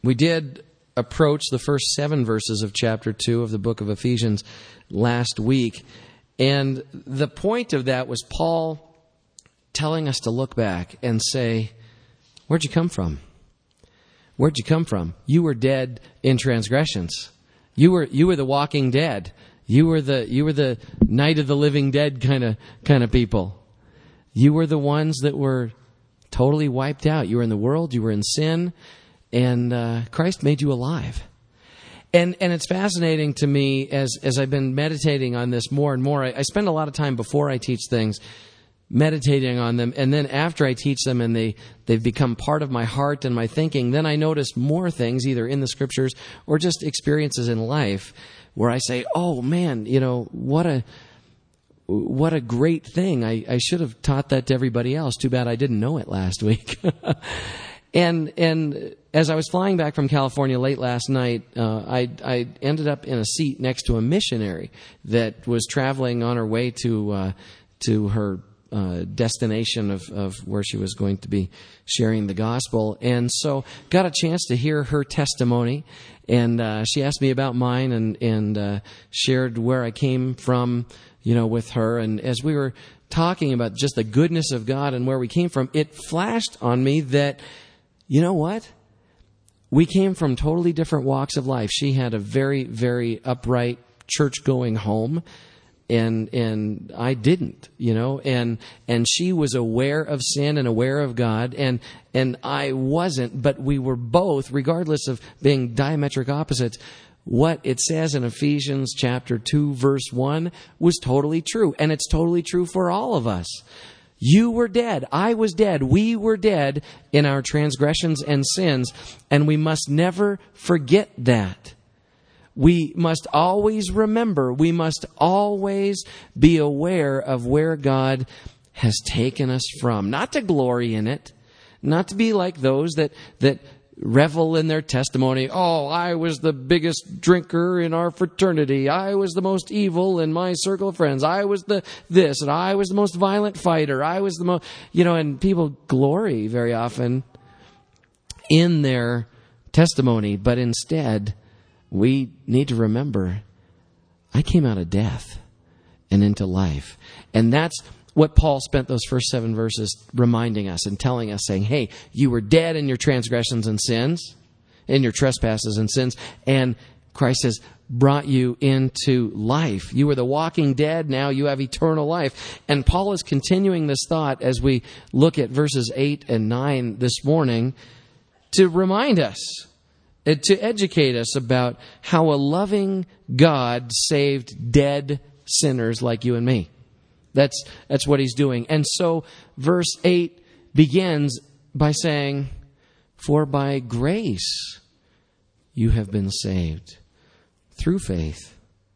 We did approach the first 7 verses of chapter 2 of the book of Ephesians last week. And the point of that was Paul telling us to look back and say, where'd you come from? Where'd you come from? You were dead in transgressions. You were the walking dead. You were the night of the living dead kind of people. You were the ones that were totally wiped out. You were in the world, you were in sin, and Christ made you alive. And it's fascinating to me as I've been meditating on this more and more. I spend a lot of time before I teach things meditating on them, and then after I teach them and they've become part of my heart and my thinking, then I notice more things either in the Scriptures or just experiences in life where I say, oh man, what a great thing. I should have taught that to everybody else. Too bad I didn't know it last week. And as I was flying back from California late last night, I ended up in a seat next to a missionary that was traveling on her way to her destination of where she was going to be sharing the gospel. And so got a chance to hear her testimony. And she asked me about mine and shared where I came from, with her. And as we were talking about just the goodness of God and where we came from, it flashed on me that, you know what? We came from totally different walks of life. She had a very, very upright church-going home. And I didn't, and she was aware of sin and aware of God, and I wasn't, but we were both, regardless of being diametric opposites, what it says in Ephesians chapter 2, verse 1 was totally true, and it's totally true for all of us. You were dead. I was dead. We were dead in our transgressions and sins, and we must never forget that. We must always remember, we must always be aware of where God has taken us from. Not to glory in it, not to be like those that revel in their testimony. Oh, I was the biggest drinker in our fraternity. I was the most evil in my circle of friends. I was the this, and I was the most violent fighter. I was the most, and people glory very often in their testimony, but instead, we need to remember, I came out of death and into life. And that's what Paul spent those first 7 verses reminding us and telling us, saying, hey, you were dead in your transgressions and sins, in your trespasses and sins, and Christ has brought you into life. You were the walking dead, now you have eternal life. And Paul is continuing this thought as we look at verses 8 and 9 this morning to remind us, to educate us about how a loving God saved dead sinners like you and me. That's what he's doing. And so verse 8 begins by saying, for by grace you have been saved through faith.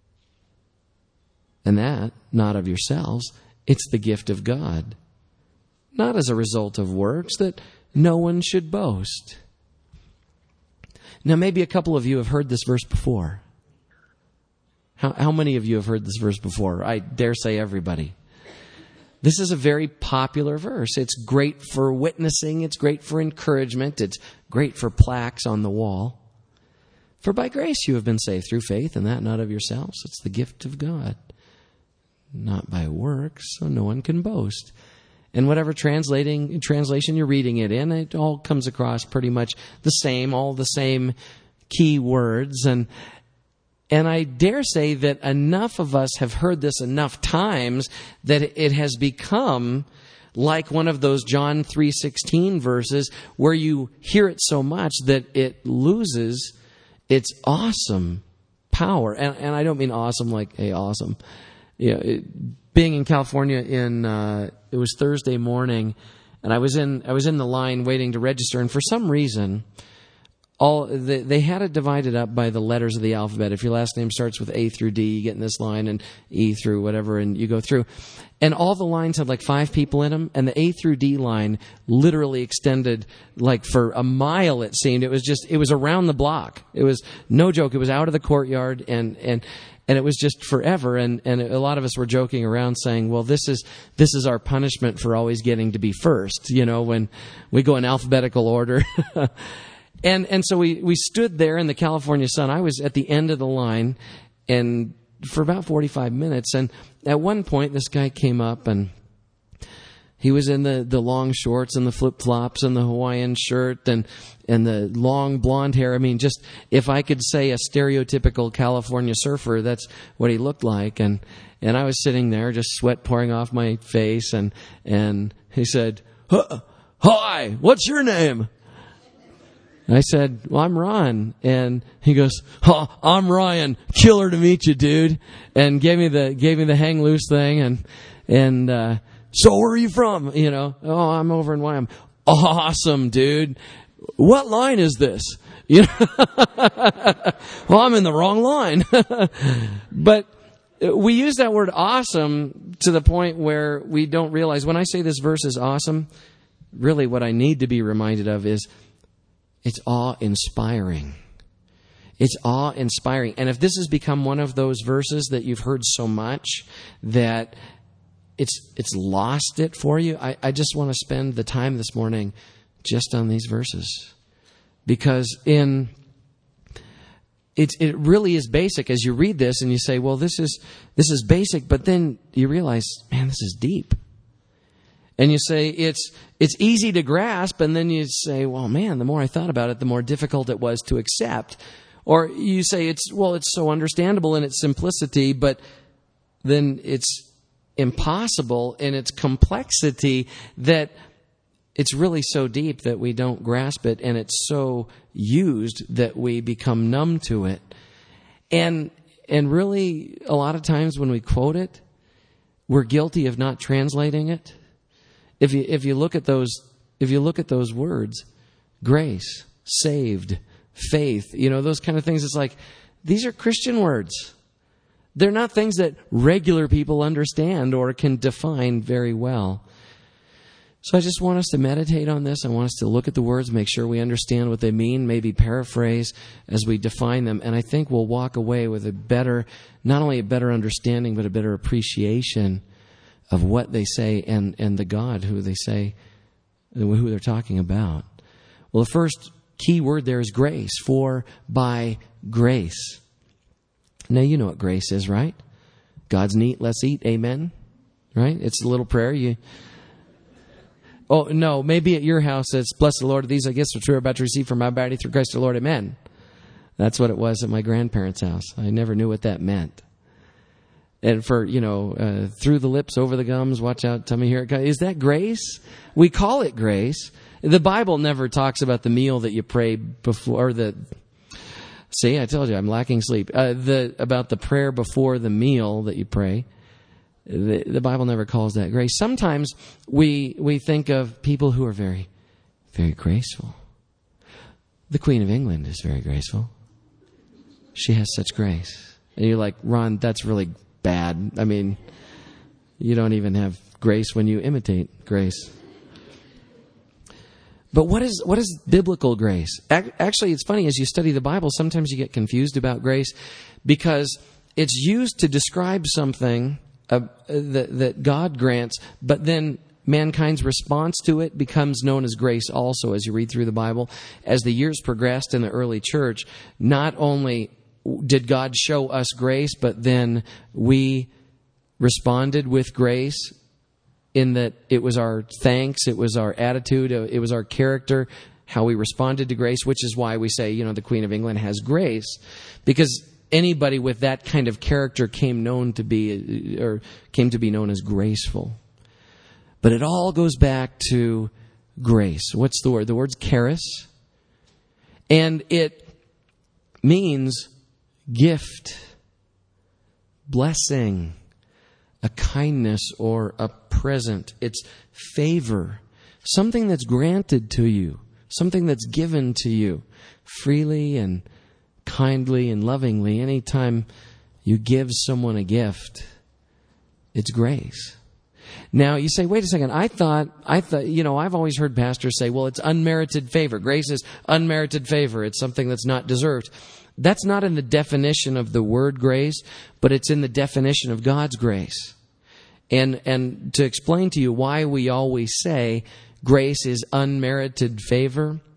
And that, not of yourselves, it's the gift of God. Not as a result of works, that no one should boast. Now, maybe a couple of you have heard this verse before. How many of you have heard this verse before? I dare say everybody. This is a very popular verse. It's great for witnessing. It's great for encouragement. It's great for plaques on the wall. For by grace you have been saved through faith, and that not of yourselves. It's the gift of God. Not by works, so no one can boast. And whatever translation you're reading it in, it all comes across pretty much the same, all the same key words. And I dare say that enough of us have heard this enough times that it has become like one of those John 3:16 verses where you hear it so much that it loses its awesome power. And I don't mean awesome like, hey, awesome. Being in California it was Thursday morning, and I was in the line waiting to register, and for some reason, they had it divided up by the letters of the alphabet. If your last name starts with A through D, you get in this line, and E through whatever, and you go through. And all the lines had like 5 people in them, and the A through D line literally extended like for a mile, it seemed. It was around the block. It was no joke. It was out of the courtyard, and it was just forever. And a lot of us were joking around saying, well, this is our punishment for always getting to be first, when we go in alphabetical order. And so we stood there in the California sun. I was at the end of the line, and for about 45 minutes. And at one point, this guy came up, and he was in the long shorts and the flip-flops and the Hawaiian shirt and the long blonde hair. I mean, just if I could say a stereotypical California surfer, that's what he looked like. And I was sitting there, just sweat pouring off my face, and he said, "Hi, what's your name?" I said, "Well, I'm Ron." And he goes, "I'm Ryan. Killer to meet you, dude." And gave me the hang loose thing. And so where are you from? "Oh, I'm over in Wyoming." "Awesome, dude. What line is this?" "Well, I'm in the wrong line." But we use that word awesome to the point where we don't realize when I say this verse is awesome, really what I need to be reminded of is it's awe-inspiring. It's awe-inspiring. And if this has become one of those verses that you've heard so much that it's lost it for you, I just want to spend the time this morning just on these verses. Because it really is basic as you read this and you say, well, this is basic, but then you realize, man, this is deep. And you say, it's easy to grasp, and then you say, well, man, the more I thought about it, the more difficult it was to accept. Or you say, it's so understandable in its simplicity, but then it's impossible in its complexity that it's really so deep that we don't grasp it, and it's so used that we become numb to it. And really, a lot of times when we quote it, we're guilty of not translating it. If you look at those words, grace, saved, faith, those kind of things, it's like these are Christian words. They're not things that regular people understand or can define very well. So I just want us to meditate on this. I want us to look at the words, make sure we understand what they mean, maybe paraphrase as we define them. And I think we'll walk away with not only a better understanding, but a better appreciation of what they say and the God who they say, who they're talking about. Well, the first key word there is grace, for by grace. Now, you know what grace is, right? God's neat, let's eat, amen? Right? It's a little prayer. Oh, no, maybe at your house it's, bless the Lord, these are gifts which we're about to receive from my body through Christ the Lord, amen. That's what it was at my grandparents' house. I never knew what that meant. And for, through the lips, over the gums, watch out, tell me here it comes. Is that grace? We call it grace. The Bible never talks about the meal that you pray before see, I told you, I'm lacking sleep. About the prayer before the meal that you pray. The Bible never calls that grace. Sometimes we think of people who are very, very graceful. The Queen of England is very graceful. She has such grace. And you're like, Ron, that's really bad. I mean, you don't even have grace when you imitate grace. But what is biblical grace? Actually, it's funny, as you study the Bible, sometimes you get confused about grace because it's used to describe something that God grants, but then mankind's response to it becomes known as grace also as you read through the Bible. As the years progressed in the early church, not only did God show us grace, but then we responded with grace in that it was our thanks, it was our attitude, it was our character, how we responded to grace, which is why we say, the Queen of England has grace, because anybody with that kind of character came to be known as graceful. But it all goes back to grace. What's the word? The word's charis, and it means gift, blessing, a kindness or a present. It's favor, something that's granted to you, something that's given to you freely and kindly and lovingly. Anytime you give someone a gift, it's grace. Now you say, wait a second, I thought, I've always heard pastors say, well, it's unmerited favor. Grace is unmerited favor. It's something that's not deserved. That's not in the definition of the word grace, but it's in the definition of God's grace. And to explain to you why we always say grace is unmerited favor,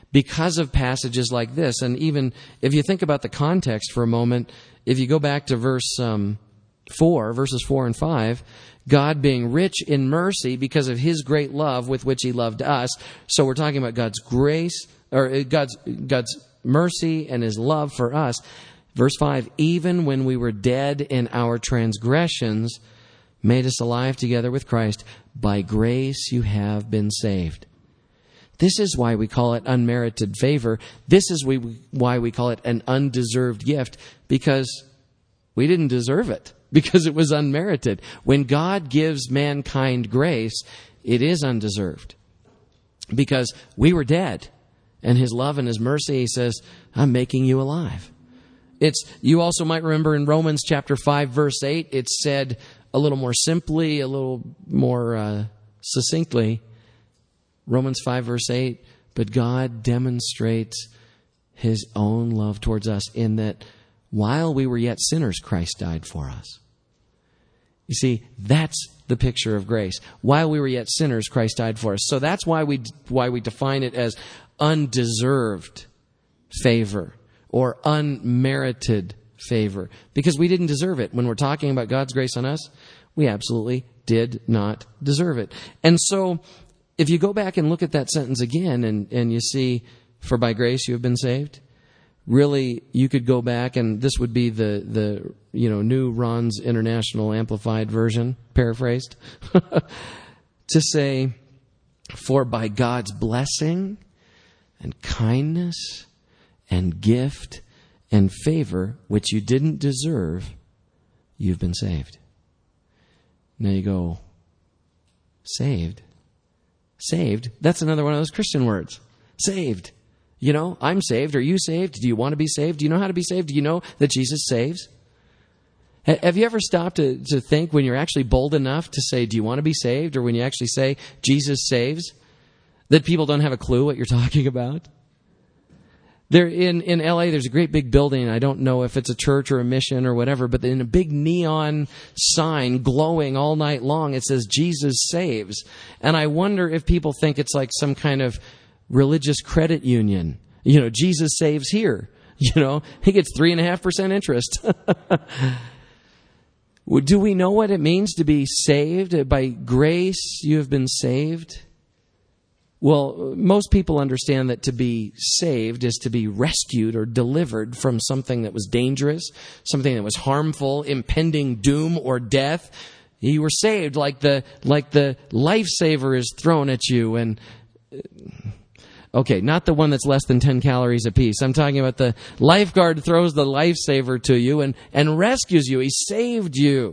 because of passages like this. And even if you think about the context for a moment, if you go back to verses 4 and 5, God being rich in mercy because of his great love with which he loved us. So we're talking about God's grace, or God's mercy and his love for us. Verse 5, even when we were dead in our transgressions, made us alive together with Christ. By grace you have been saved. This is why we call it unmerited favor. This is why we call it an undeserved gift, because we didn't deserve it, because it was unmerited. When God gives mankind grace, it is undeserved, because we were dead, and his love and his mercy, he says, I'm making you alive. You also might remember in Romans chapter 5, verse 8, it said a little more simply, a little more succinctly, Romans 5, verse 8, but God demonstrates his own love towards us in that while we were yet sinners, Christ died for us. You see, that's the picture of grace. While we were yet sinners, Christ died for us. So that's why we define it as undeserved favor or unmerited favor, because we didn't deserve it. When we're talking about God's grace on us, we absolutely did not deserve it. And so if you go back and look at that sentence again and you see, for by grace you have been saved, really you could go back, and this would be the New Ron's International Amplified Version, paraphrased, to say, for by God's blessing and kindness and gift and favor, which you didn't deserve, you've been saved. Now you go, saved? Saved? That's another one of those Christian words. Saved. I'm saved. Are you saved? Do you want to be saved? Do you know how to be saved? Do you know that Jesus saves? Have you ever stopped to think when you're actually bold enough to say, do you want to be saved? Or when you actually say, Jesus saves, that people don't have a clue what you're talking about? There in LA, there's a great big building. I don't know if it's a church or a mission or whatever, but in a big neon sign glowing all night long, it says Jesus saves. And I wonder if people think it's like some kind of religious credit union. Jesus saves here. He gets 3.5% interest. Do we know what it means to be saved? By grace you have been saved. Well, most people understand that to be saved is to be rescued or delivered from something that was dangerous, something that was harmful, impending doom or death. You were saved like the lifesaver is thrown at you. And okay, not the one that's less than 10 calories a piece. I'm talking about the lifeguard throws the lifesaver to you and rescues you. He saved you.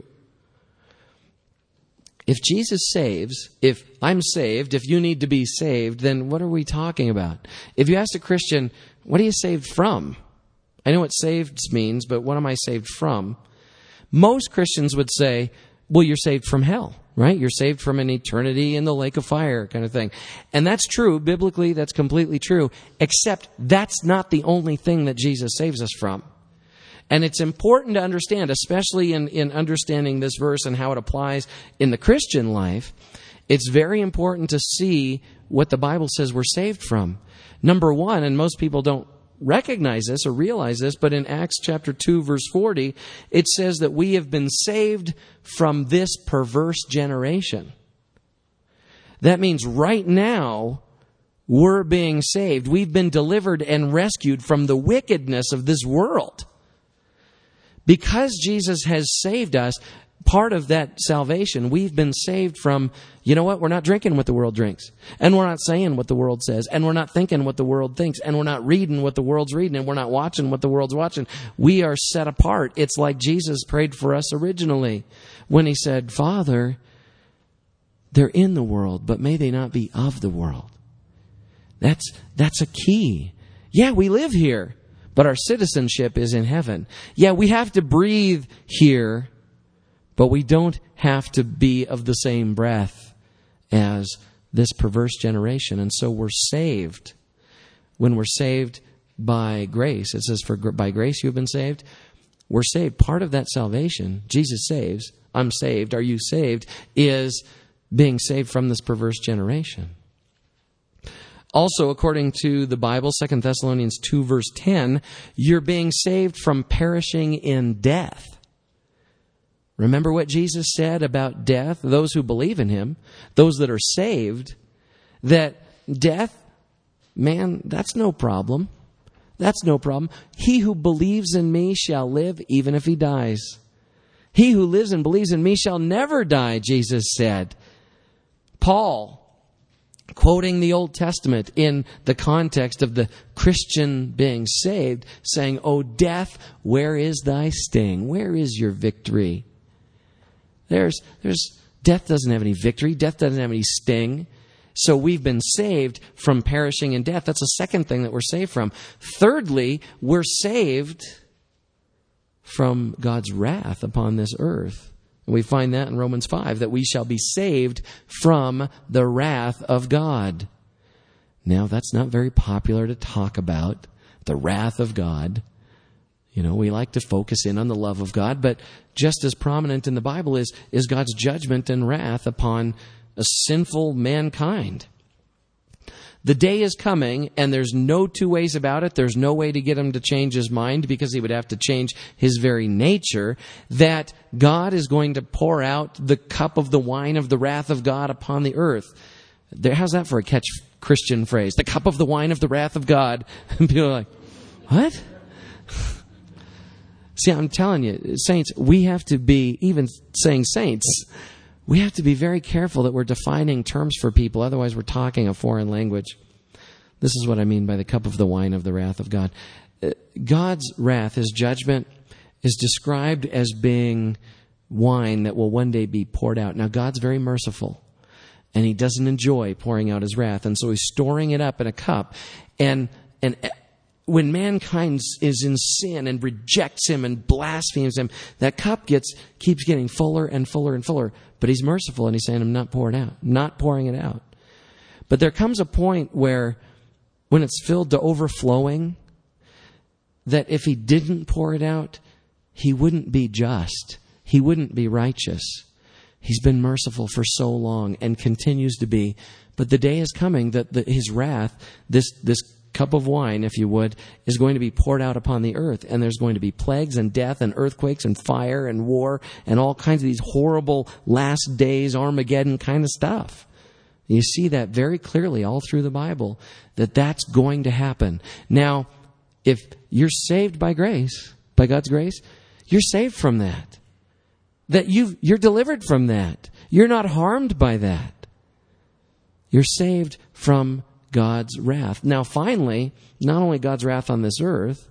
If Jesus saves, if I'm saved, if you need to be saved, then what are we talking about? If you ask a Christian, what are you saved from? I know what saved means, but what am I saved from? Most Christians would say, well, you're saved from hell, right? You're saved from an eternity in the lake of fire kind of thing. And that's true. Biblically, that's completely true. Except that's not the only thing that Jesus saves us from. And it's important to understand, especially in understanding this verse and how it applies in the Christian life, it's very important to see what the Bible says we're saved from. Number one, and most people don't recognize this or realize this, but in Acts chapter 2, verse 40, it says that we have been saved from this perverse generation. That means right now, we're being saved. We've been delivered and rescued from the wickedness of this world. Because Jesus has saved us, part of that salvation, we've been saved from, you know what, we're not drinking what the world drinks. And we're not saying what the world says. And we're not thinking what the world thinks. And we're not reading what the world's reading. And we're not watching what the world's watching. We are set apart. It's like Jesus prayed for us originally when he said, Father, they're in the world, but may they not be of the world. That's a key. Yeah, we live here, but our citizenship is in heaven. Yeah, we have to breathe here, but we don't have to be of the same breath as this perverse generation. And so we're saved. When we're saved by grace, it says, by grace you have been saved. We're saved. Part of that salvation, Jesus saves, I'm saved, are you saved, is being saved from this perverse generation. Also, according to the Bible, 2 Thessalonians 2 verse 10, you're being saved from perishing in death. Remember what Jesus said about death? Those who believe in Him, those that are saved, that death, man, that's no problem. That's no problem. He who believes in me shall live even if he dies. He who lives and believes in me shall never die, Jesus said. Paul, quoting the Old Testament in the context of the Christian being saved, saying, "O death, where is thy sting? Where is your victory?" There's death doesn't have any victory. Death doesn't have any sting. So we've been saved from perishing in death. That's the second thing that we're saved from. Thirdly, we're saved from God's wrath upon this earth. And we find that in Romans 5, that we shall be saved from the wrath of God. Now, that's not very popular to talk about, the wrath of God. You know, we like to focus in on the love of God, but just as prominent in the Bible is God's judgment and wrath upon a sinful mankind. The day is coming, and there's no two ways about it. There's no way to get him to change his mind, because he would have to change his very nature, that God is going to pour out the cup of the wine of the wrath of God upon the earth. How's that for a catch Christian phrase? The cup of the wine of the wrath of God. And people are like, what? See, I'm telling you, saints, we have to be, even saying saints, we have to be very careful that we're defining terms for people. Otherwise, we're talking a foreign language. This is what I mean by the cup of the wine of the wrath of God. God's wrath, His judgment, is described as being wine that will one day be poured out. Now, God's very merciful, and He doesn't enjoy pouring out His wrath, and so He's storing it up in a cup. And when mankind is in sin and rejects Him and blasphemes Him, that cup keeps getting fuller and fuller and fuller. But He's merciful, and He's saying, I'm not pouring it out. But there comes a point where, when it's filled to overflowing, that if He didn't pour it out, He wouldn't be just. He wouldn't be righteous. He's been merciful for so long and continues to be. But the day is coming that His wrath, this cup of wine, if you would, is going to be poured out upon the earth, and there's going to be plagues and death and earthquakes and fire and war and all kinds of these horrible last days, Armageddon kind of stuff. You see that very clearly all through the Bible, that that's going to happen. Now, if you're saved by grace, by God's grace, you're saved from that. That you're delivered from that. You're not harmed by that. You're saved from God's wrath. Now, finally, not only God's wrath on this earth,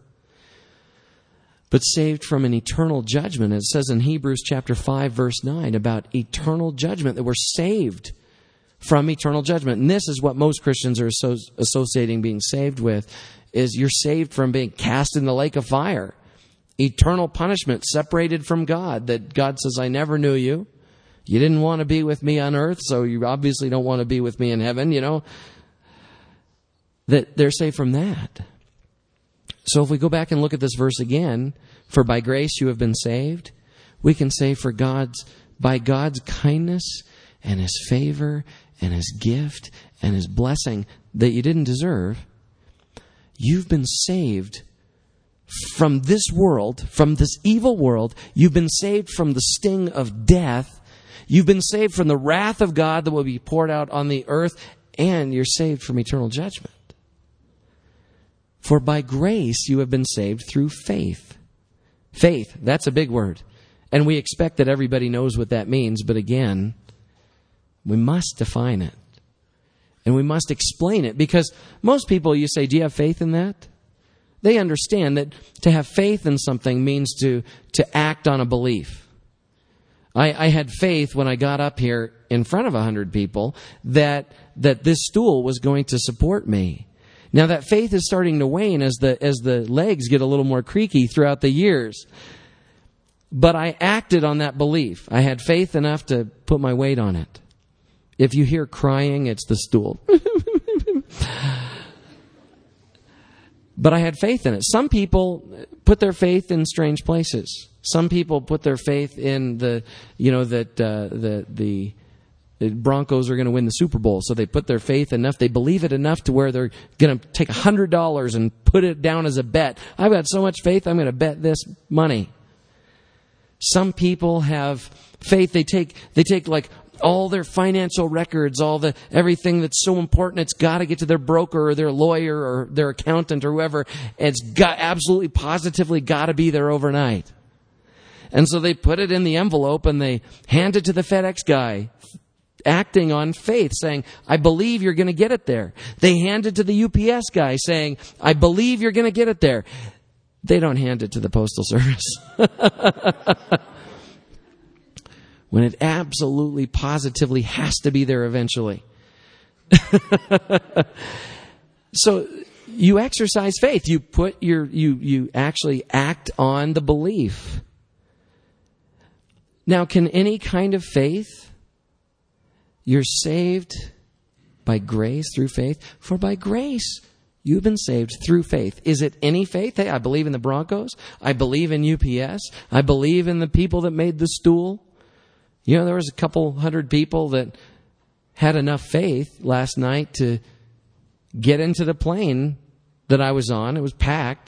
but saved from an eternal judgment. It says in Hebrews chapter 5, verse 9, about eternal judgment, that we're saved from eternal judgment. And this is what most Christians are associating being saved with, is you're saved from being cast in the lake of fire. Eternal punishment, separated from God, that God says, I never knew you. You didn't want to be with me on earth, so you obviously don't want to be with me in heaven, you know. That they're saved from that. So if we go back and look at this verse again, for by grace you have been saved, we can say by God's kindness and His favor and His gift and His blessing that you didn't deserve, you've been saved from this world, from this evil world. You've been saved from the sting of death. You've been saved from the wrath of God that will be poured out on the earth, and you're saved from eternal judgment. For by grace you have been saved through faith. Faith, that's a big word. And we expect that everybody knows what that means, but again, we must define it. And we must explain it, because most people, you say, do you have faith in that? They understand that to have faith in something means to act on a belief. I had faith when I got up here in front of 100 people that this stool was going to support me. Now that faith is starting to wane as the legs get a little more creaky throughout the years. But I acted on that belief. I had faith enough to put my weight on it. If you hear crying, it's the stool. But I had faith in it. Some people put their faith in strange places. Some people put their faith in the Broncos are going to win the Super Bowl. So they put their faith enough, they believe it enough to where they're going to take $100 and put it down as a bet. I've got so much faith, I'm going to bet this money. Some people have faith, they take like all their financial records, everything that's so important, it's got to get to their broker or their lawyer or their accountant or whoever. It's got absolutely positively got to be there overnight. And so they put it in the envelope and they hand it to the FedEx guy, acting on faith, saying, I believe you're going to get it there. They hand it to the UPS guy saying, I believe you're going to get it there. They don't hand it to the Postal Service. When it absolutely, positively has to be there eventually. So you exercise faith. You actually act on the belief. Now, can any kind of faith? You're saved by grace through faith. For by grace, you've been saved through faith. Is it any faith? Hey, I believe in the Broncos. I believe in UPS. I believe in the people that made the stool. You know, there was a couple hundred people that had enough faith last night to get into the plane that I was on. It was packed.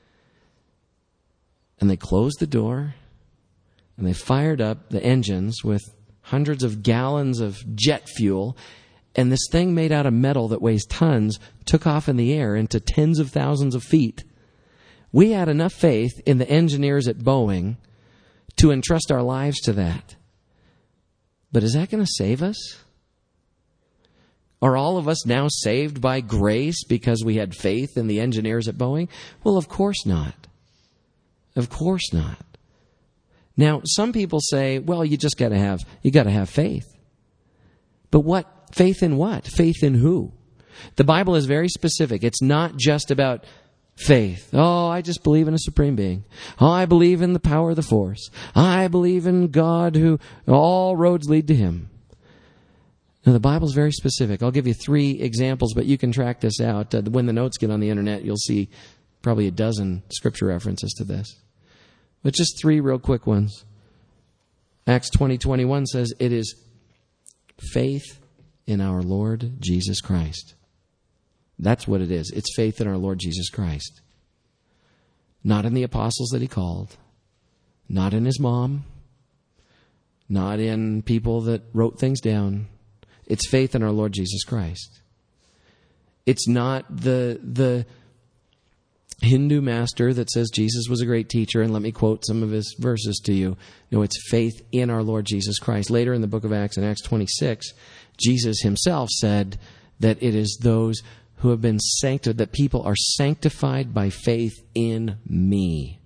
And they closed the door and they fired up the engines with hundreds of gallons of jet fuel. And this thing made out of metal that weighs tons took off in the air into tens of thousands of feet. We had enough faith in the engineers at Boeing to entrust our lives to that. But is that going to save us? Are all of us now saved by grace because we had faith in the engineers at Boeing? Well, of course not. Of course not. Now, some people say, well, you got to have faith. But what? Faith in what? Faith in who? The Bible is very specific. It's not just about faith. Oh, I just believe in a supreme being. Oh, I believe in the power of the force. I believe in God who all roads lead to him. Now, the Bible's very specific. I'll give you 3 examples, but you can track this out. When the notes get on the internet, you'll see probably a dozen scripture references to this. But just 3 real quick ones. Acts 20:21 says, it is faith in our Lord Jesus Christ. That's what it is. It's faith in our Lord Jesus Christ. Not in the apostles that he called. Not in his mom. Not in people that wrote things down. It's faith in our Lord Jesus Christ. It's not the Hindu master that says Jesus was a great teacher and let me quote some of his verses to you. No, it's faith in our Lord Jesus Christ. Later in the book of Acts, in Acts 26, Jesus himself said that it is those who have been sanctified, that people are sanctified by faith in me.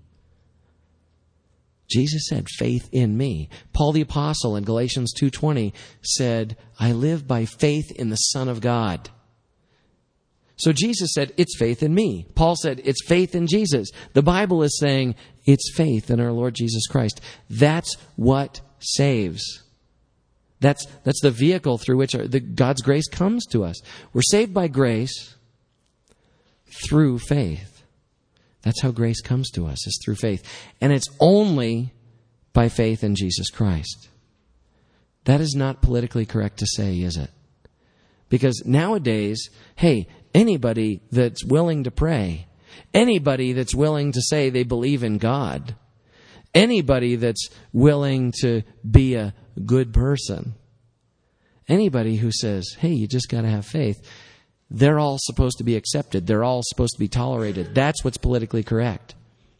Jesus said, faith in me. Paul the Apostle in Galatians 2:20 said, I live by faith in the Son of God. So Jesus said, it's faith in me. Paul said, it's faith in Jesus. The Bible is saying, it's faith in our Lord Jesus Christ. That's what saves. That's the vehicle through which God's grace comes to us. We're saved by grace through faith. That's how grace comes to us, is through faith. And it's only by faith in Jesus Christ. That is not politically correct to say, is it? Because nowadays, hey, anybody that's willing to pray, anybody that's willing to say they believe in God, anybody that's willing to be a good person, anybody who says, hey, you just got to have faith, they're all supposed to be accepted. They're all supposed to be tolerated. That's what's politically correct.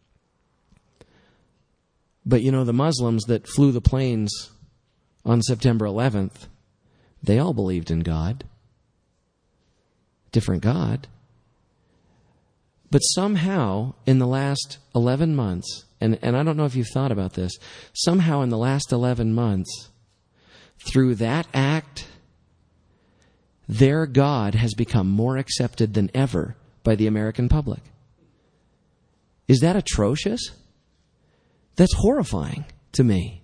But you know, the Muslims that flew the planes on September 11th, they all believed in God. Different God. But somehow, in the last 11 months, and I don't know if you've thought about this, somehow in the last 11 months, through that act, their God has become more accepted than ever by the American public. Is that atrocious? That's horrifying to me.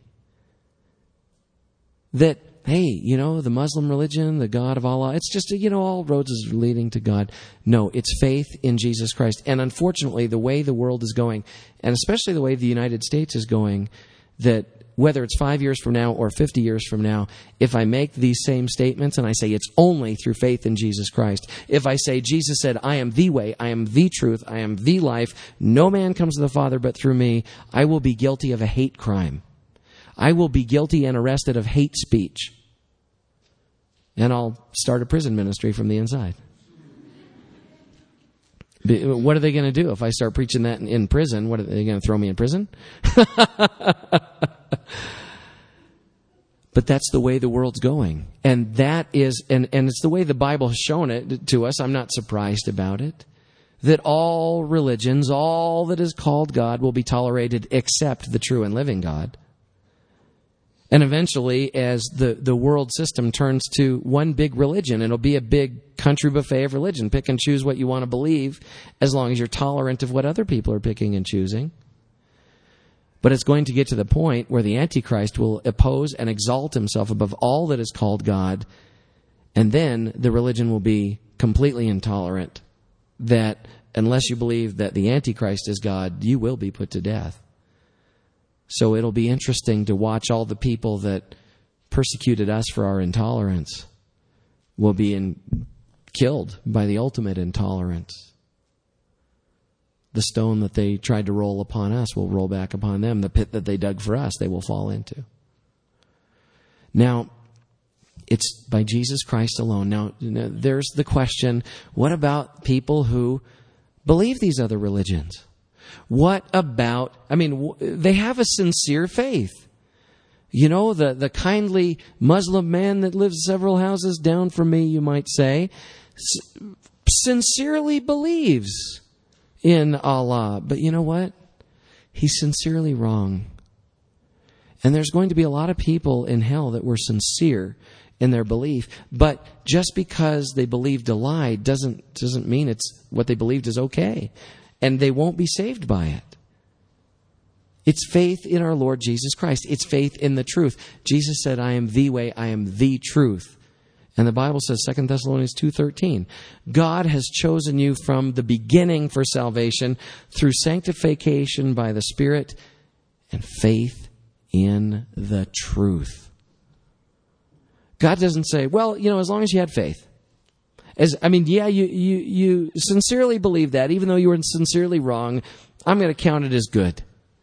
That, hey, you know, the Muslim religion, the God of Allah, it's just, you know, all roads is leading to God. No, it's faith in Jesus Christ. And unfortunately, the way the world is going, and especially the way the United States is going, that whether it's 5 years from now or 50 years from now, if I make these same statements and I say it's only through faith in Jesus Christ, if I say Jesus said, I am the way, I am the truth, I am the life, no man comes to the Father but through me, I will be guilty of a hate crime. I will be guilty and arrested of hate speech. And I'll start a prison ministry from the inside. What are they going to do if I start preaching that in prison? What are they going to throw me in prison? But that's the way the world's going. And that is, and it's the way the Bible has shown it to us. I'm not surprised about it. That all religions, all that is called God will be tolerated except the true and living God. And eventually, as the world system turns to one big religion, it'll be a big country buffet of religion. Pick and choose what you want to believe as long as you're tolerant of what other people are picking and choosing. But it's going to get to the point where the Antichrist will oppose and exalt himself above all that is called God, and then the religion will be completely intolerant, that unless you believe that the Antichrist is God, you will be put to death. So it'll be interesting to watch all the people that persecuted us for our intolerance will be killed by the ultimate intolerance. The stone that they tried to roll upon us will roll back upon them. The pit that they dug for us, they will fall into. Now, it's by Jesus Christ alone. Now, there's the question, what about people who believe these other religions? What about, they have a sincere faith. You know, the kindly Muslim man that lives several houses down from me, you might say, sincerely believes in Allah. But you know what? He's sincerely wrong. And there's going to be a lot of people in hell that were sincere in their belief. But just because they believed a lie doesn't mean it's what they believed is okay. And they won't be saved by it. It's faith in our Lord Jesus Christ. It's faith in the truth. Jesus said, I am the way, I am the truth. And the Bible says, 2 Thessalonians 2:13, God has chosen you from the beginning for salvation through sanctification by the Spirit and faith in the truth. God doesn't say, well, as long as you had faith. You sincerely believe that, even though you were sincerely wrong, I'm going to count it as good.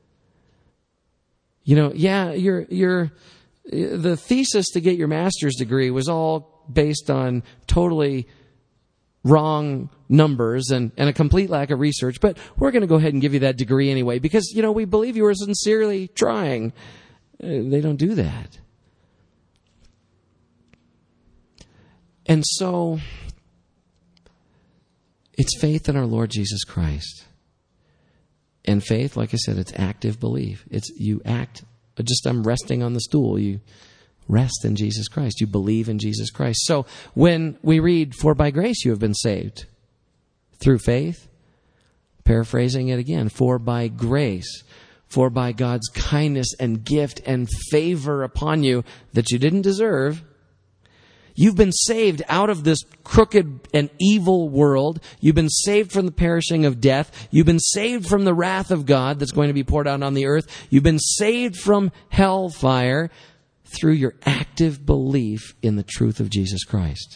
The thesis to get your master's degree was all based on totally wrong numbers and a complete lack of research, but we're going to go ahead and give you that degree anyway because, we believe you were sincerely trying. They don't do that. And so, it's faith in our Lord Jesus Christ. And faith, like I said, it's active belief. It's you act, I'm resting on the stool. You rest in Jesus Christ. You believe in Jesus Christ. So when we read, for by grace you have been saved through faith, paraphrasing it again, for by grace, for by God's kindness and gift and favor upon you that you didn't deserve, you've been saved out of this crooked and evil world. You've been saved from the perishing of death. You've been saved from the wrath of God that's going to be poured out on the earth. You've been saved from hellfire through your active belief in the truth of Jesus Christ.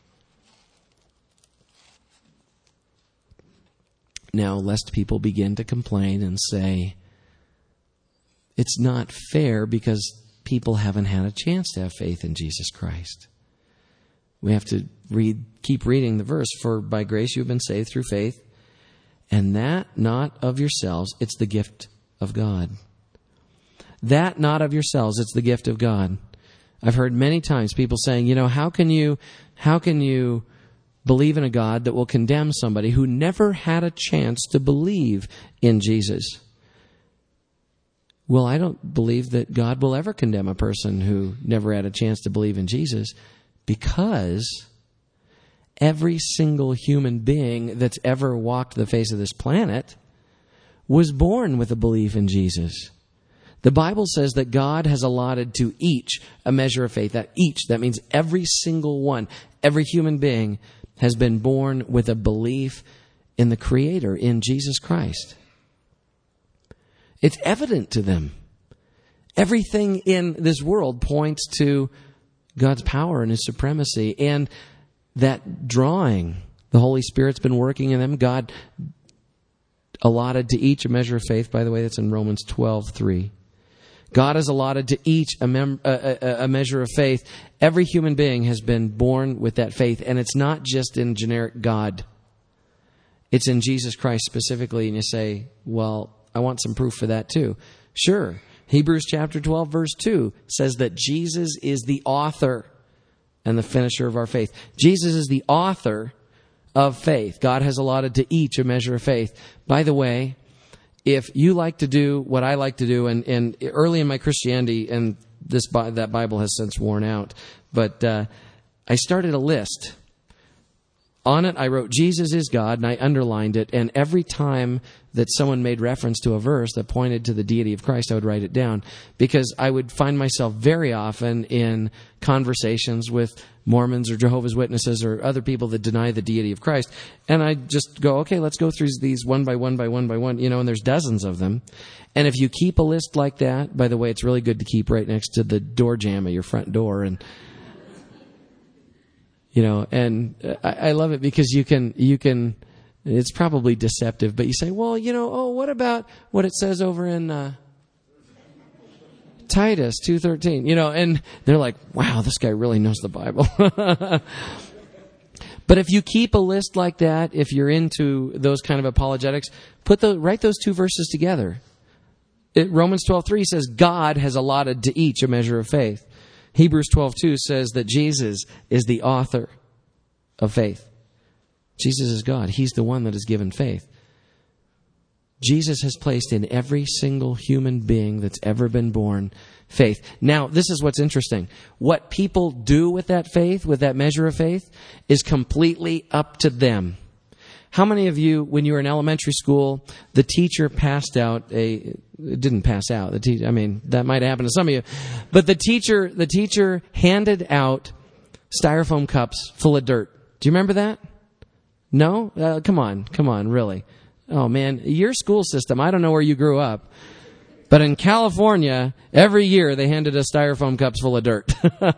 Now, lest people begin to complain and say, it's not fair because people haven't had a chance to have faith in Jesus Christ. We have to keep reading the verse. For by grace you have been saved through faith, and that not of yourselves, it's the gift of God. That not of yourselves, it's the gift of God. I've heard many times people saying, how can you believe in a God that will condemn somebody who never had a chance to believe in Jesus? Well, I don't believe that God will ever condemn a person who never had a chance to believe in Jesus, because every single human being that's ever walked the face of this planet was born with a belief in Jesus. The Bible says that God has allotted to each a measure of faith. That means every single one, every human being has been born with a belief in the Creator, in Jesus Christ. It's evident to them. Everything in this world points to God's power and His supremacy, and that drawing, the Holy Spirit's been working in them. God allotted to each a measure of faith. By the way, that's in Romans 12:3. God has allotted to each a measure of faith. Every human being has been born with that faith, and it's not just in generic God. It's in Jesus Christ specifically, and you say, well, I want some proof for that too. Sure. Hebrews chapter 12, verse 2 says that Jesus is the author and the finisher of our faith. Jesus is the author of faith. God has allotted to each a measure of faith. By the way, if you like to do what I like to do, and early in my Christianity, and that Bible has since worn out, but I started a list. On it, I wrote, Jesus is God, and I underlined it. And every time that someone made reference to a verse that pointed to the deity of Christ, I would write it down. Because I would find myself very often in conversations with Mormons or Jehovah's Witnesses or other people that deny the deity of Christ. And I just go, okay, let's go through these one by one, and there's dozens of them. And if you keep a list like that, by the way, it's really good to keep right next to the door jamb of your front door, and and I love it because you can, it's probably deceptive, but you say, well, what about what it says over in Titus 2:13, and they're like, wow, this guy really knows the Bible. But if you keep a list like that, if you're into those kind of apologetics, write those two verses together. Romans 12:3 says God has allotted to each a measure of faith. Hebrews 12:2 says that Jesus is the author of faith. Jesus is God. He's the one that has given faith. Jesus has placed in every single human being that's ever been born faith. Now, this is what's interesting. What people do with that faith, with that measure of faith, is completely up to them. How many of you, when you were in elementary school, the teacher passed out it didn't pass out. That might happen to some of you. But the teacher handed out styrofoam cups full of dirt. Do you remember that? No? Come on, really. Oh man, your school system, I don't know where you grew up, but in California, every year they handed us styrofoam cups full of dirt.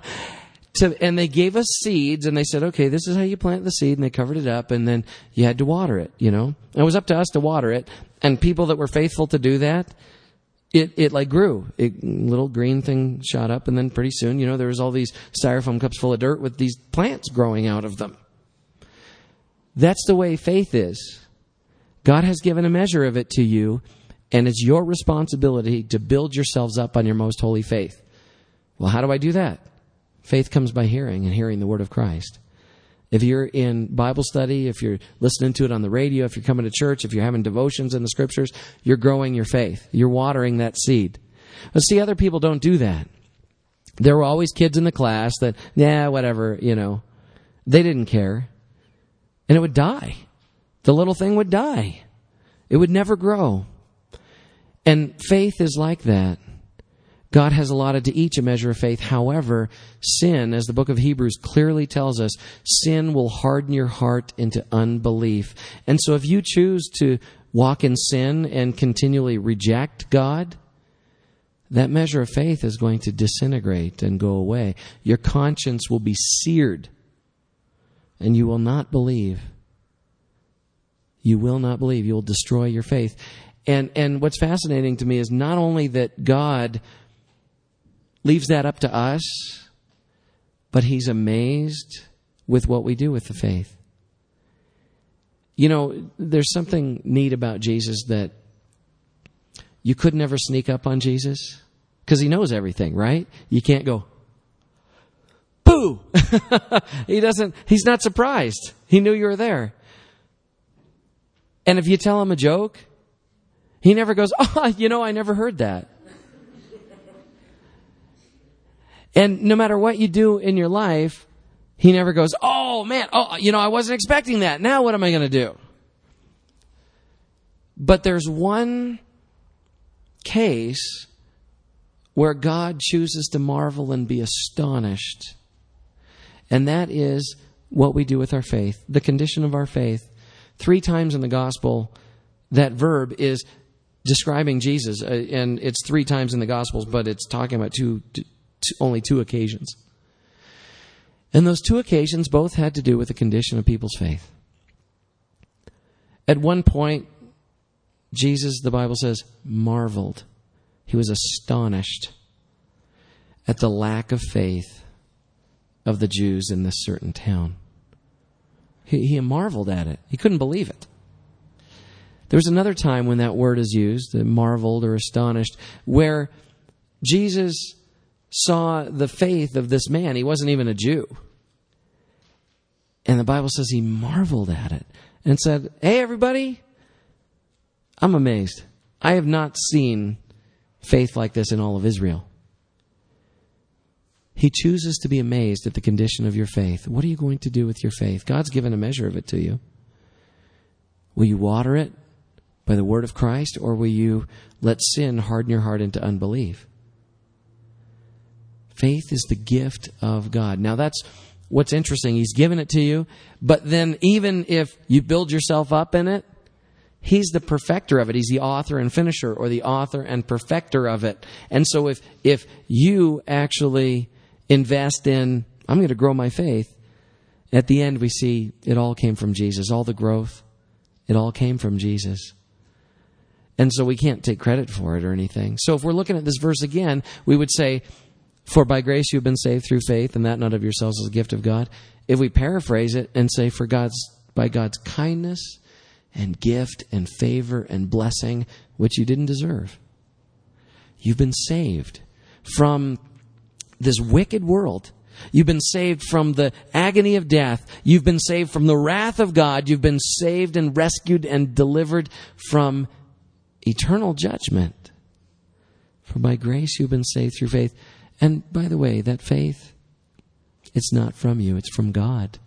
And they gave us seeds, and they said, okay, this is how you plant the seed, and they covered it up, and then you had to water it, It was up to us to water it, and people that were faithful to do that, it grew. Little green thing shot up, and then pretty soon, there was all these styrofoam cups full of dirt with these plants growing out of them. That's the way faith is. God has given a measure of it to you, and it's your responsibility to build yourselves up on your most holy faith. Well, how do I do that? Faith comes by hearing, and hearing the word of Christ. If you're in Bible study, if you're listening to it on the radio, if you're coming to church, if you're having devotions in the scriptures, you're growing your faith. You're watering that seed. But see, other people don't do that. There were always kids in the class that, whatever, they didn't care. And it would die. The little thing would die. It would never grow. And faith is like that. God has allotted to each a measure of faith. However, sin, as the book of Hebrews clearly tells us, sin will harden your heart into unbelief. And so if you choose to walk in sin and continually reject God, that measure of faith is going to disintegrate and go away. Your conscience will be seared, and you will not believe. You will not believe. You will destroy your faith. And what's fascinating to me is not only that God leaves that up to us, but He's amazed with what we do with the faith. There's something neat about Jesus that you could never sneak up on Jesus because He knows everything, right? You can't go, boo! He's not surprised. He knew you were there. And if you tell Him a joke, He never goes, I never heard that. And no matter what you do in your life, He never goes, oh man, I wasn't expecting that. Now what am I going to do? But there's one case where God chooses to marvel and be astonished. And that is what we do with our faith, the condition of our faith. 3 times in the gospel, that verb is describing Jesus, and it's 3 times in the Gospels, but it's talking about only 2 occasions. And those 2 occasions both had to do with the condition of people's faith. At one point, Jesus, the Bible says, marveled. He was astonished at the lack of faith of the Jews in this certain town. He marveled at it. He couldn't believe it. There was another time when that word is used, marveled or astonished, where Jesus saw the faith of this man. He wasn't even a Jew. And the Bible says he marveled at it and said, hey, everybody, I'm amazed. I have not seen faith like this in all of Israel. He chooses to be amazed at the condition of your faith. What are you going to do with your faith? God's given a measure of it to you. Will you water it by the word of Christ, or will you let sin harden your heart into unbelief? Faith is the gift of God. Now that's what's interesting. He's given it to you, but then even if you build yourself up in it, He's the perfecter of it. He's the author and finisher, or the author and perfecter of it. And so if you actually invest in, I'm going to grow my faith, at the end we see it all came from Jesus. All the growth, it all came from Jesus. And so we can't take credit for it or anything. So if we're looking at this verse again, we would say, for by grace you have been saved through faith, and that not of yourselves is a gift of God. If we paraphrase it and say, by God's kindness and gift and favor and blessing, which you didn't deserve, you've been saved from this wicked world. You've been saved from the agony of death. You've been saved from the wrath of God. You've been saved and rescued and delivered from eternal judgment. For by grace you've been saved through faith. And by the way, that faith, it's not from you, it's from God.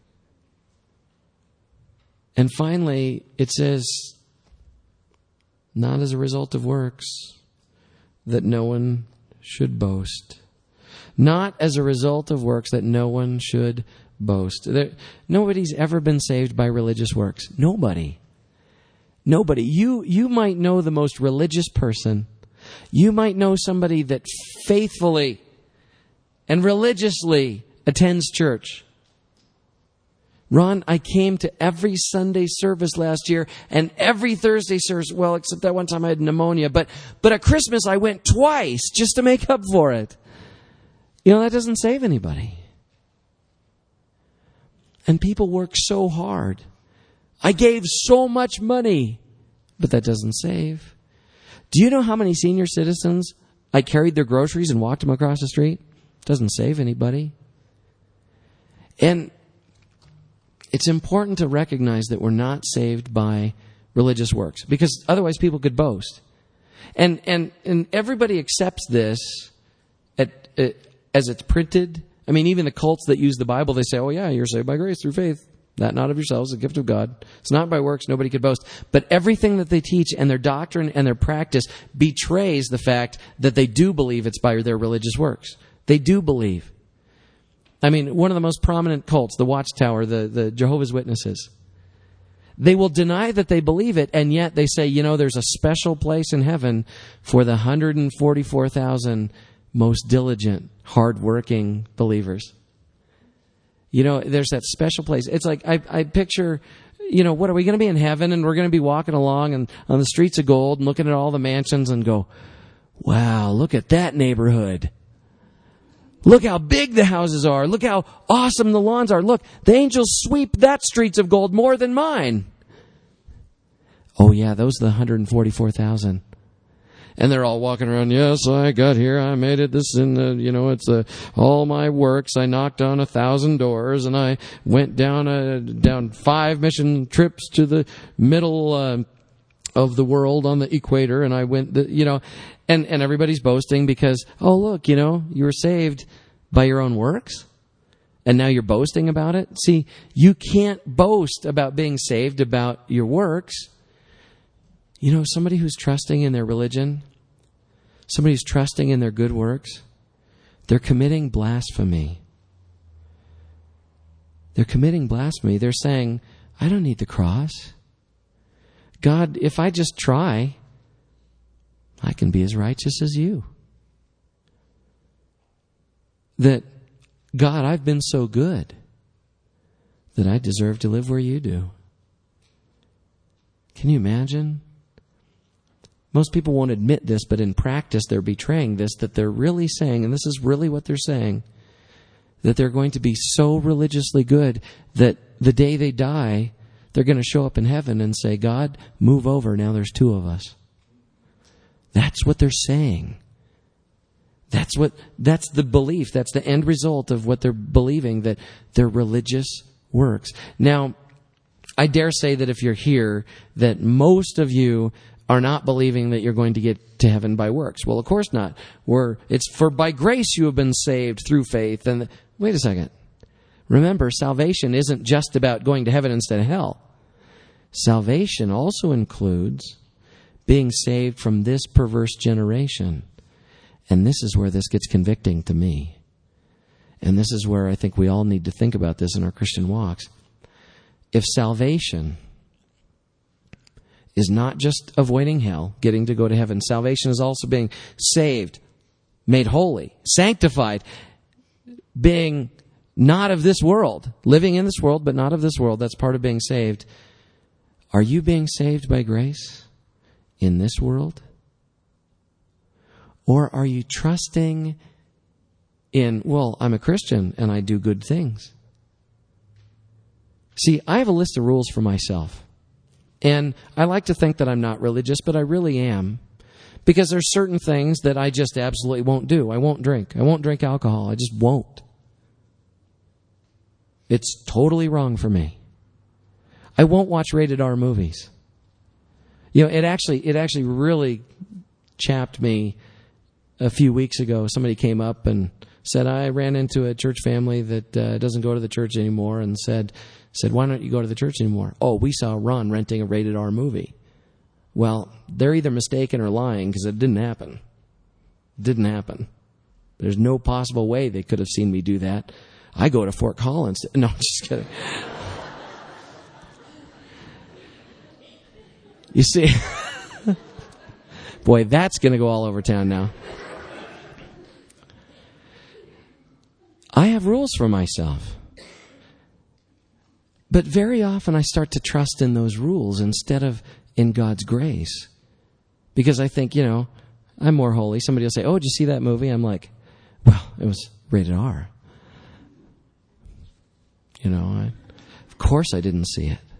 And finally, it says, not as a result of works, that no one should boast. Not as a result of works, that no one should boast. Nobody's ever been saved by religious works. Nobody. You might know the most religious person. You might know somebody that faithfully and religiously attends church. Ron, I came to every Sunday service last year and every Thursday service, well, except that one time I had pneumonia, but at Christmas I went twice just to make up for it. You know, that doesn't save anybody. And people work so hard. I gave so much money, but that doesn't save. Do you know how many senior citizens I carried their groceries and walked them across the street? Doesn't save anybody. And it's important to recognize that we're not saved by religious works, because otherwise people could boast. And everybody accepts this as it's printed. I mean, even the cults that use the Bible, they say, oh yeah, you're saved by grace through faith. That not of yourselves, a gift of God. It's not by works, nobody could boast. But everything that they teach and their doctrine and their practice betrays the fact that they do believe it's by their religious works. They do believe. I mean, one of the most prominent cults, the Watchtower, the Jehovah's Witnesses, they will deny that they believe it, and yet they say, you know, there's a special place in heaven for the 144,000 most diligent, hardworking believers. You know, there's that special place. It's like, I picture, you know, what are we going to be in heaven, and we're going to be walking along and on the streets of gold and looking at all the mansions and go, wow, look at that neighborhood. Look how big the houses are. Look how awesome the lawns are. Look, the angels sweep that streets of gold more than mine. Oh yeah, those are the 144,000. And they're all walking around, yes, I got here, I made it, this and it's all my works. I knocked on 1,000 doors, and I went down 5 mission trips to the middle of the world on the equator, and I went, and everybody's boasting because, oh look, you were saved by your own works, and now you're boasting about it. See, you can't boast about being saved about your works. Somebody who's trusting in their religion, somebody who's trusting in their good works, they're committing blasphemy. They're committing blasphemy. They're saying, I don't need the cross. God, if I just try, can be as righteous as you. That, God, I've been so good that I deserve to live where you do. Can you imagine? Most people won't admit this, but in practice they're betraying this, that they're really saying, and this is really what they're saying, that they're going to be so religiously good that the day they die, they're going to show up in heaven and say, God, move over, now there's two of us. That's what they're saying. That's the belief, that's the end result of what they're believing, that their religious works. Now, I dare say that if you're here, that most of you are not believing that you're going to get to heaven by works. Well, of course not. It's for by grace you have been saved through faith. And wait a second. Remember, salvation isn't just about going to heaven instead of hell. Salvation also includes being saved from this perverse generation. And this is where this gets convicting to me. And this is where I think we all need to think about this in our Christian walks. If salvation is not just avoiding hell, getting to go to heaven, salvation is also being saved, made holy, sanctified, being not of this world, living in this world, but not of this world. That's part of being saved. Are you being saved by grace in this world? Or are you trusting in, well, I'm a Christian and I do good things? See, I have a list of rules for myself. And I like to think that I'm not religious, but I really am. Because there's certain things that I just absolutely won't do. I won't drink. I won't drink alcohol. I just won't. It's totally wrong for me. I won't watch rated R movies. You know, it actually really chapped me a few weeks ago. Somebody came up and said, I ran into a church family that doesn't go to the church anymore, and said, why don't you go to the church anymore? Oh, we saw Ron renting a rated R movie. Well, they're either mistaken or lying, because it didn't happen. It didn't happen. There's no possible way they could have seen me do that. I go to Fort Collins. No, I'm just kidding. You see, boy, that's going to go all over town now. I have rules for myself. But very often I start to trust in those rules instead of in God's grace. Because I think, I'm more holy. Somebody will say, oh, did you see that movie? I'm like, well, it was rated R. Of course I didn't see it.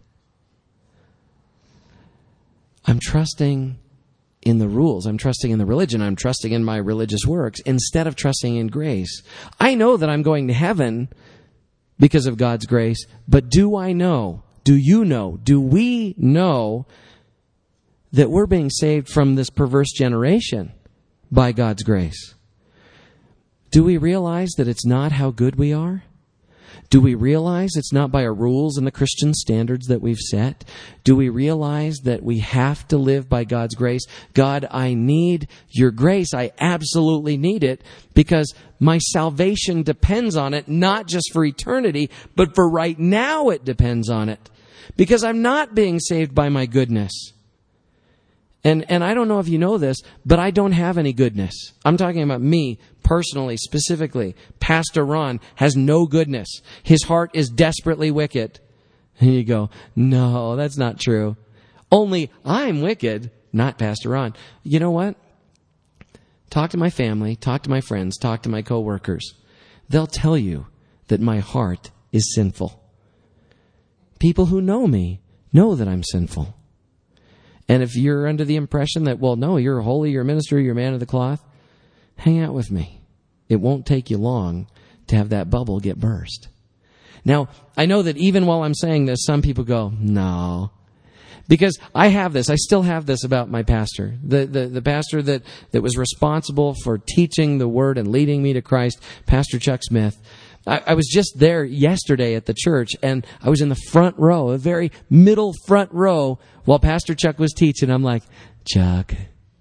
I'm trusting in the rules. I'm trusting in the religion. I'm trusting in my religious works instead of trusting in grace. I know that I'm going to heaven because of God's grace, but do I know, do you know, do we know that we're being saved from this perverse generation by God's grace? Do we realize that it's not how good we are? Do we realize it's not by our rules and the Christian standards that we've set? Do we realize that we have to live by God's grace? God, I need your grace. I absolutely need it because my salvation depends on it, not just for eternity, but for right now it depends on it. Because I'm not being saved by my goodness. And I don't know if you know this, but I don't have any goodness. I'm talking about me personally, specifically. Pastor Ron has no goodness. His heart is desperately wicked. And you go, no, that's not true. Only I'm wicked, not Pastor Ron. You know what? Talk to my family, talk to my friends, talk to my coworkers. They'll tell you that my heart is sinful. People who know me know that I'm sinful. And if you're under the impression that, well, no, you're holy, you're a minister, you're a man of the cloth, hang out with me. It won't take you long to have that bubble get burst. Now, I know that even while I'm saying this, some people go, no. Because I have this, I still have this about my pastor. The pastor that was responsible for teaching the Word and leading me to Christ, Pastor Chuck Smith. I was just there yesterday at the church, and I was in the front row, a very middle front row, while Pastor Chuck was teaching. I'm like, Chuck.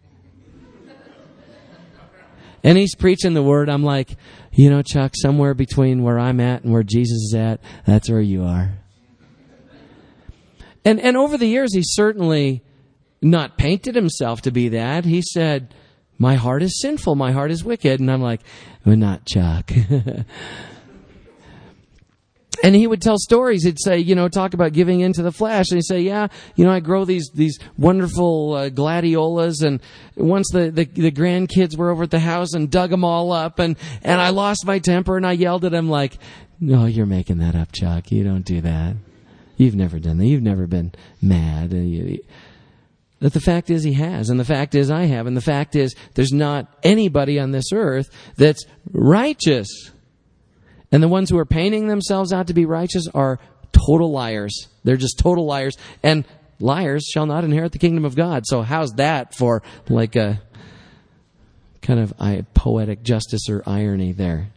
And he's preaching the Word. I'm like, Chuck, somewhere between where I'm at and where Jesus is at, that's where you are. And over the years, he's certainly not painted himself to be that. He said, My heart is sinful. My heart is wicked. And I'm like, well, not Chuck. And he would tell stories. He'd say, talk about giving into the flesh. And he'd say, I grow these wonderful gladiolas. And once the grandkids were over at the house and dug them all up. And I lost my temper and I yelled at him like, no, you're making that up, Chuck. You don't do that. You've never done that. You've never been mad. But the fact is he has. And the fact is I have. And the fact is there's not anybody on this earth that's righteous. And the ones who are painting themselves out to be righteous are total liars. They're just total liars. And liars shall not inherit the kingdom of God. So how's that for like a kind of poetic justice or irony there?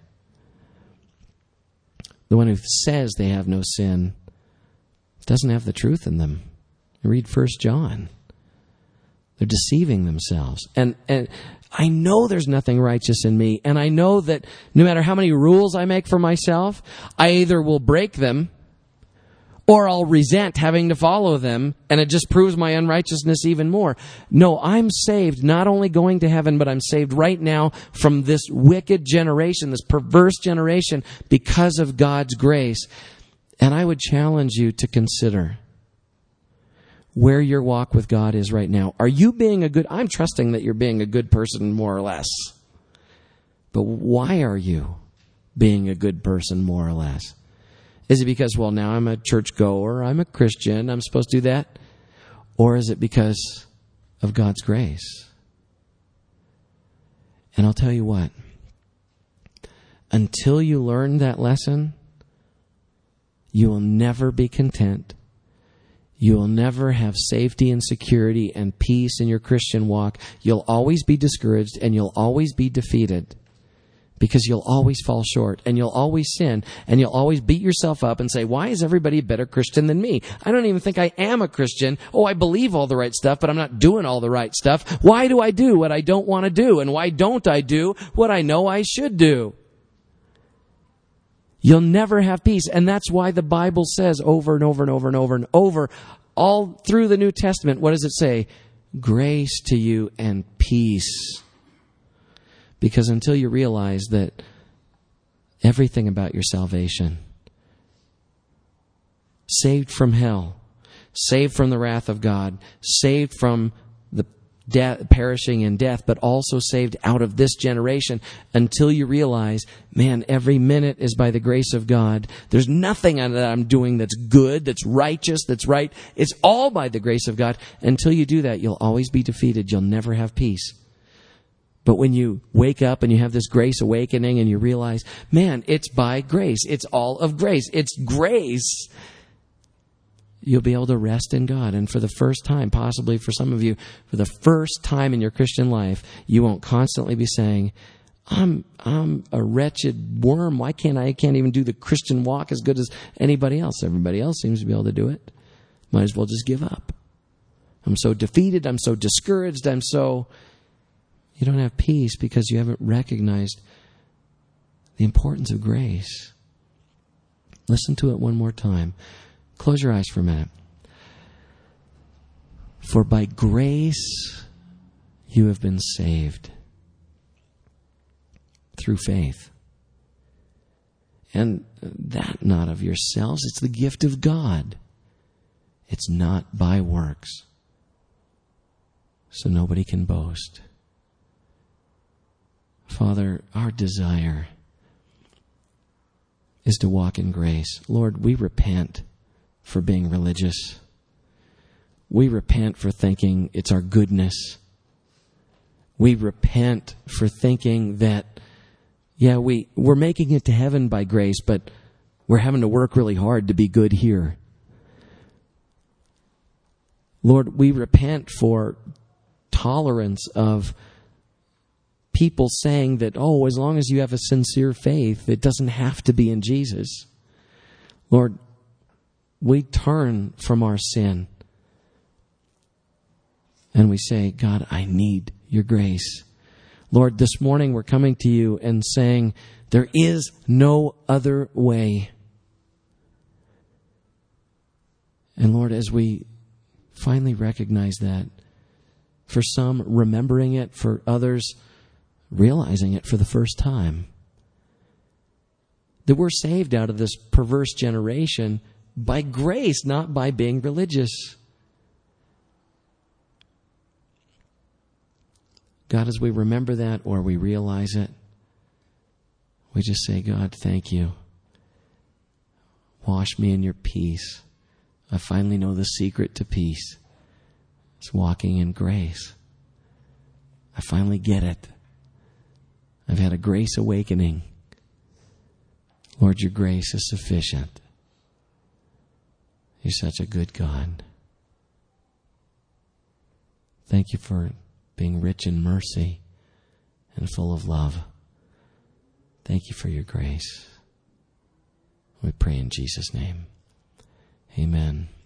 The one who says they have no sin doesn't have the truth in them. Read 1 John. They're deceiving themselves. And I know there's nothing righteous in me, and I know that no matter how many rules I make for myself, I either will break them or I'll resent having to follow them, and it just proves my unrighteousness even more. No, I'm saved, not only going to heaven, but I'm saved right now from this wicked generation, this perverse generation, because of God's grace. And I would challenge you to consider where your walk with God is right now. Are you being I'm trusting that you're being a good person more or less. But why are you being a good person more or less? Is it because, now I'm a churchgoer, I'm a Christian, I'm supposed to do that? Or is it because of God's grace? And I'll tell you what, until you learn that lesson, you will never be content. You will never have safety and security and peace in your Christian walk. You'll always be discouraged and you'll always be defeated because you'll always fall short and you'll always sin and you'll always beat yourself up and say, why is everybody a better Christian than me? I don't even think I am a Christian. Oh, I believe all the right stuff, but I'm not doing all the right stuff. Why do I do what I don't want to do? And why don't I do what I know I should do? You'll never have peace. And that's why the Bible says over and over and over and over and over, all through the New Testament, what does it say? Grace to you and peace. Because until you realize that everything about your salvation, saved from hell, saved from the wrath of God, saved from the perishing in death, but also saved out of this generation, until you realize, man, every minute is by the grace of God. There's nothing that I'm doing that's good, that's righteous, that's right. It's all by the grace of God. Until you do that, you'll always be defeated. You'll never have peace. But when you wake up and you have this grace awakening and you realize, man, it's by grace. It's all of grace. It's grace. You'll be able to rest in God. And for the first time, possibly for some of you, for the first time in your Christian life, you won't constantly be saying, I'm a wretched worm. Why can't I even do the Christian walk as good as anybody else? Everybody else seems to be able to do it. Might as well just give up. I'm so defeated. I'm so discouraged. You don't have peace because you haven't recognized the importance of grace. Listen to it one more time. Close your eyes for a minute. For by grace you have been saved through faith. And that not of yourselves, it's the gift of God. It's not by works. So nobody can boast. Father, our desire is to walk in grace. Lord, we repent for being religious. We repent for thinking it's our goodness. We repent for thinking that, we're making it to heaven by grace, but we're having to work really hard to be good here. Lord, we repent for tolerance of people saying that, as long as you have a sincere faith, it doesn't have to be in Jesus. Lord, we turn from our sin and we say, God, I need your grace. Lord, this morning we're coming to you and saying, there is no other way. And Lord, as we finally recognize that, For some, remembering it. For others, realizing it for the first time. That we're saved out of this perverse generation by grace, not by being religious. God, as we remember that or we realize it, we just say, God, thank you. Wash me in your peace. I finally know the secret to peace. It's walking in grace. I finally get it. I've had a grace awakening. Lord, your grace is sufficient. You're such a good God. Thank you for being rich in mercy and full of love. Thank you for your grace. We pray in Jesus' name. Amen.